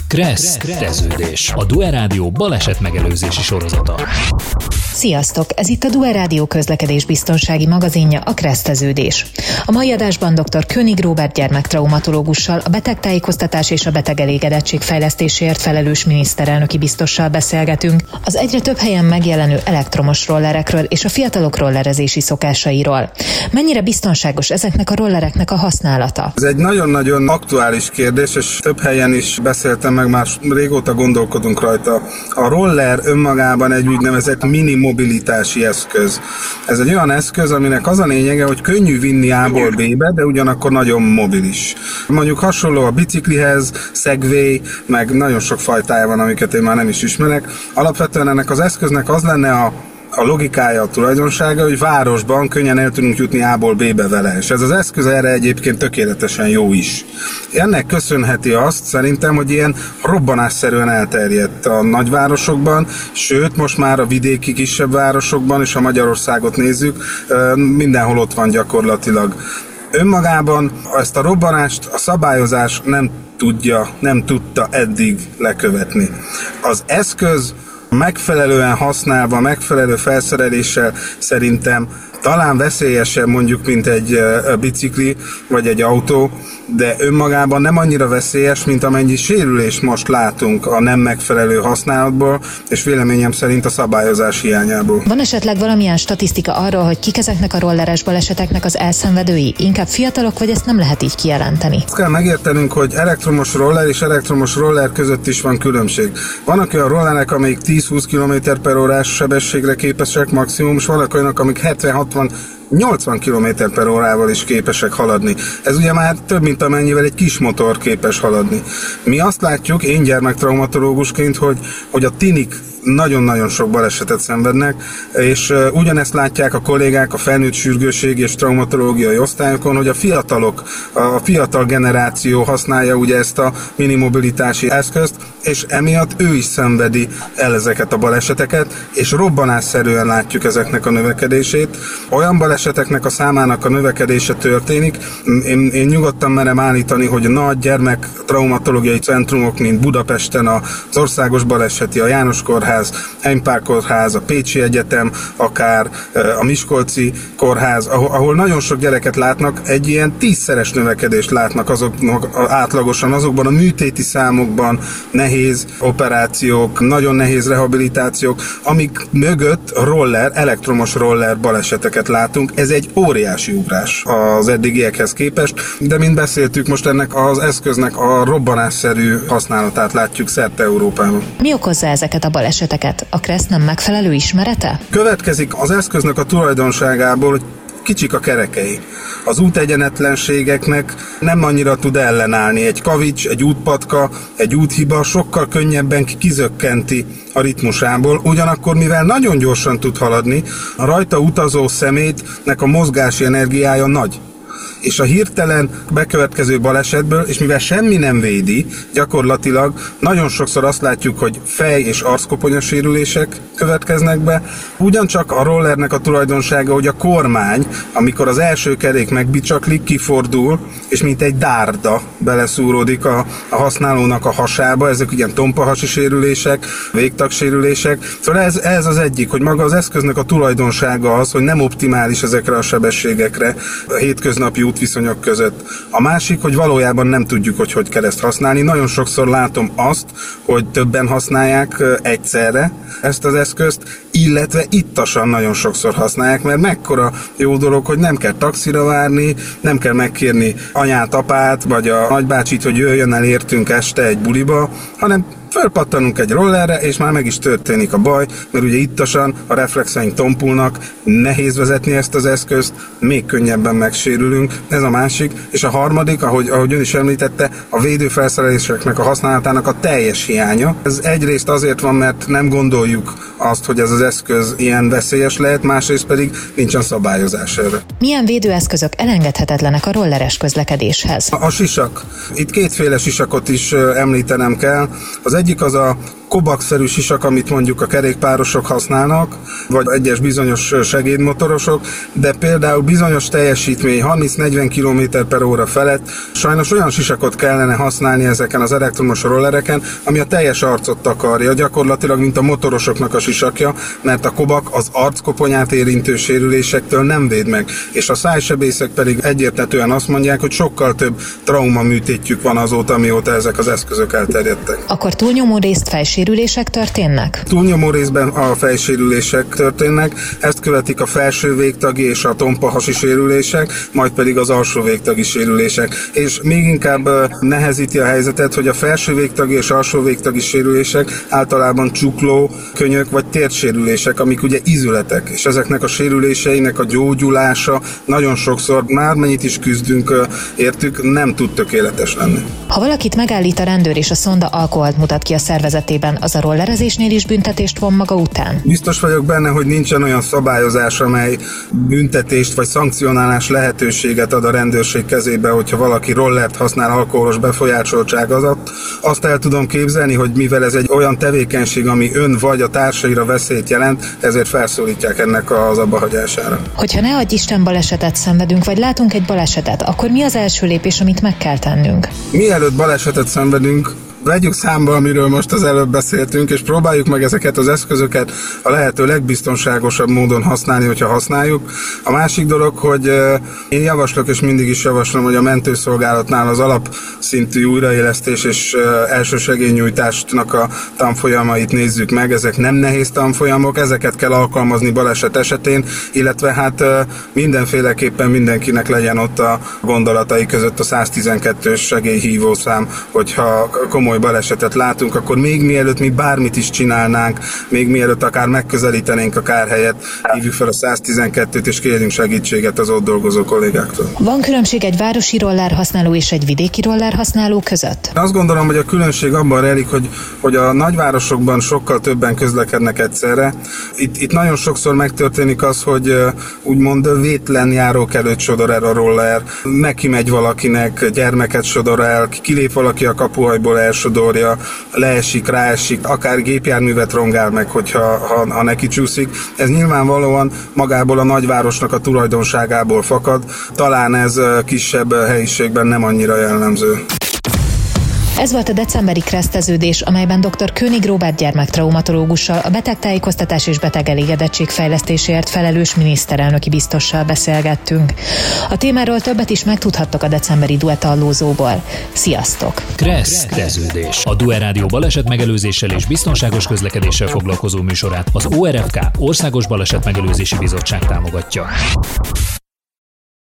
Kresszeződés, a Due Rádió baleset megelőzési sorozata. Sziasztok! Ez itt a Due Rádió közlekedés biztonsági magazinja, a Kresszeződés. A mai adásban dr. König Róbert gyermektraumatológussal, a betegtájékoztatás és a betegelégedettség fejlesztéséért felelős miniszterelnöki biztossal beszélgetünk az egyre több helyen megjelenő elektromos rollerekről és a fiatalok rollerezési szokásairól. Mennyire biztonságos ezeknek a rollereknek a használata? Ez egy nagyon-nagyon aktuális kérdés, és több helyen is beszéltem meg, már régóta gondolkodunk rajta. A roller önmagában egy úgynevezett mini mobilitási eszköz. Ez egy olyan eszköz, aminek az a lényege, hogy könnyű vinni A-ból B-be, de ugyanakkor nagyon mobilis. Mondjuk hasonló a biciklihez, Segway, meg nagyon sok fajtája van, amiket én már nem is ismerek. Alapvetően ennek az eszköznek az lenne a logikája, a tulajdonsága, hogy városban könnyen el tudunk jutni A-ból B-be vele, és ez az eszköz erre egyébként tökéletesen jó is. Ennek köszönheti azt szerintem, hogy ilyen robbanásszerűen elterjedt a nagyvárosokban, sőt most már a vidéki kisebb városokban, és ha Magyarországot nézzük, mindenhol ott van gyakorlatilag. Önmagában ezt a robbanást a szabályozás nem tudta eddig lekövetni. Az eszköz megfelelően használva, megfelelő felszereléssel szerintem talán veszélyesebb mondjuk, mint egy bicikli vagy egy autó, de önmagában nem annyira veszélyes, mint amennyi sérülést most látunk a nem megfelelő használatból, és véleményem szerint a szabályozás hiányából. Van esetleg valamilyen statisztika arról, hogy kik ezeknek a rolleres baleseteknek az elszenvedői? Inkább fiatalok, vagy ezt nem lehet így kijelenteni? Azt kell megértenünk, hogy elektromos roller és elektromos roller között is van különbség. Vannak olyan rollerek, amelyik 10-20 km/h sebességre képesek maximum, és vannak olyanok, amik 70-60-80 km/h is képesek haladni. Ez ugye már több, mint amennyivel egy kis motor képes haladni. Mi azt látjuk, én gyermektraumatológusként, hogy a tinik nagyon-nagyon sok balesetet szenvednek, és ugyanezt látják a kollégák a felnőtt sürgősségi és traumatológiai osztályokon, hogy a fiatal generáció használja ugye ezt a minimobilitási eszközt, és emiatt ő is szenvedi el ezeket a baleseteket, és robbanásszerűen látjuk ezeknek a növekedését. Olyan baleseteknek a számának a növekedése történik, én nyugodtan merem állítani, hogy a nagy gyermektraumatológiai centrumok, mint Budapesten az Országos Baleseti, a János Kórház, Heimpál Kórház, a Pécsi Egyetem, akár a Miskolci Kórház, ahol nagyon sok gyereket látnak, egy ilyen 10-szeres növekedést látnak átlagosan azokban a műtéti számokban, nehéz operációk, nagyon nehéz rehabilitációk, amik mögött elektromos roller baleseteket látunk. Ez egy óriási ugrás az eddigiekhez képest, de mint beszéltük, most ennek az eszköznek a robbanásszerű használatát látjuk szerte Európában. Mi okozza ezeket a baleseteket? A KRESZ nem megfelelő ismerete? Következik az eszköznek a tulajdonságából, hogy kicsik a kerekei. Az útegyenetlenségeknek nem annyira tud ellenállni. Egy kavics, egy útpatka, egy úthiba sokkal könnyebben kizökkenti a ritmusából, ugyanakkor mivel nagyon gyorsan tud haladni, a rajta utazó szemétnek a mozgási energiája nagy. És a hirtelen bekövetkező balesetből, és mivel semmi nem védi, gyakorlatilag nagyon sokszor azt látjuk, hogy fej- és arckoponyasérülések következnek be. Ugyancsak a rollernek a tulajdonsága, hogy a kormány, amikor az első kerék megbicsaklik, kifordul, és mint egy dárda beleszúródik a használónak a hasába, ezek ilyen tompahasi sérülések, végtagsérülések. Szóval ez az egyik, hogy maga az eszköznek a tulajdonsága az, hogy nem optimális ezekre a sebességekre a hétköznapi útviszonyok között. A másik, hogy valójában nem tudjuk, hogy kell ezt használni. Nagyon sokszor látom azt, hogy többen használják egyszerre ezt az eszközt, illetve ittasan nagyon sokszor használják, mert mekkora jó dolog, hogy nem kell taxira várni, nem kell megkérni anyát, apát, vagy a nagybácsit, hogy jöjjön el értünk este egy buliba, hanem fölpattanunk egy rollerre, és már meg is történik a baj, mert ugye ittasan a reflexeink tompulnak, nehéz vezetni ezt az eszközt, még könnyebben megsérülünk, ez a másik, és a harmadik, ahogy ön is említette, a védőfelszereléseknek a használatának a teljes hiánya. Ez egyrészt azért van, mert nem gondoljuk azt, hogy ez az eszköz ilyen veszélyes lehet, másrészt pedig nincsen szabályozás erre. Milyen védőeszközök elengedhetetlenek a rolleres közlekedéshez? A sisak. Itt kétféle sisakot is említenem kell. Az egyik az a kobakszerű sisak, amit mondjuk a kerékpárosok használnak, vagy egyes bizonyos segédmotorosok, de például bizonyos teljesítmény 30-40 km/h felett sajnos olyan sisakot kellene használni ezeken az elektromos rollereken, ami a teljes arcot takarja, gyakorlatilag mint a motorosoknak a sisakja, mert a kobak az arckoponyát érintő sérülésektől nem véd meg, és a szájsebészek pedig egyértelműen azt mondják, hogy sokkal több traumaműtétjük van azóta, mióta ezek az eszközök elterjedtek. Akkor túlnyomó részt fejsérülések történnek? Túlnyomó részben a fejsérülések történnek, ezt követik a felső végtagi és a tompahasi sérülések, majd pedig az alsó végtagi sérülések. És még inkább nehezíti a helyzetet, hogy a felső végtagi és alsó végtagi sérülések általában csukló, könyök vagy térdsérülések, amik ugye ízületek, és ezeknek a sérüléseinek a gyógyulása nagyon sokszor, már mennyit is küzdünk értük, nem tud tökéletes lenni. Ha valakit megállít a rendőr és a szonda alkoholt mutat ki a szervezetében, az a rollerezésnél is büntetést von maga után? Biztos vagyok benne, hogy nincsen olyan szabályozás, amely büntetést vagy szankcionálás lehetőséget ad a rendőrség kezébe, hogyha valaki rollert használ alkoholos befolyásoltság alatt. Azt el tudom képzelni, hogy mivel ez egy olyan tevékenység, ami ön vagy a társaira veszélyt jelent, ezért felszólítják ennek az abbahagyására. Hogyha ne adj Isten balesetet szenvedünk, vagy látunk egy balesetet, akkor mi az első lépés, amit meg kell tennünk? Mielőtt balesetet szenvedünk, vegyük számba, amiről most az előbb beszéltünk, és próbáljuk meg ezeket az eszközöket a lehető legbiztonságosabb módon használni, hogyha használjuk. A másik dolog, hogy én javaslok, és mindig is javaslom, hogy a mentőszolgálatnál az alapszintű újraélesztés és elsősegélynyújtásnak a tanfolyamait nézzük meg. Ezek nem nehéz tanfolyamok, ezeket kell alkalmazni baleset esetén, illetve hát mindenféleképpen mindenkinek legyen ott a gondolatai között a 112-ös segélyhívószám, hogyha komoly balesetet látunk, akkor még mielőtt mi bármit is csinálnánk, még mielőtt akár megközelítenénk a kárhelyet, hívjuk fel a 112-t és kérjünk segítséget az ott dolgozó kollégáktól. Van különbség egy városi roller használó és egy vidéki roller használó között? Azt gondolom, hogy a különbség abban rejlik, hogy a nagyvárosokban sokkal többen közlekednek egyszerre. Itt nagyon sokszor megtörténik az, hogy úgymond vétlen járók előtt sodor el a roller, neki megy valakinek, gyermeket sodor el, kilép valaki a kapuhajból, elsodorja, leesik, ráesik, akár gépjárművet rongál meg, ha neki csúszik. Ez nyilvánvalóan magából a nagyvárosnak a tulajdonságából fakad, talán ez kisebb helyiségben nem annyira jellemző. Ez volt a decemberi kreszteződés, amelyben dr. König Róbert gyermektraumatológussal, a betegtájékoztatás és betegelégedettség fejlesztéséért felelős miniszterelnöki biztossal beszélgettünk. A témáról többet is megtudhattok a decemberi duettallózóból. Sziasztok! Kreszteződés. A Duer Rádió balesetmegelőzéssel és biztonságos közlekedéssel foglalkozó műsorát az ORFK Országos Balesetmegelőzési Bizottság támogatja.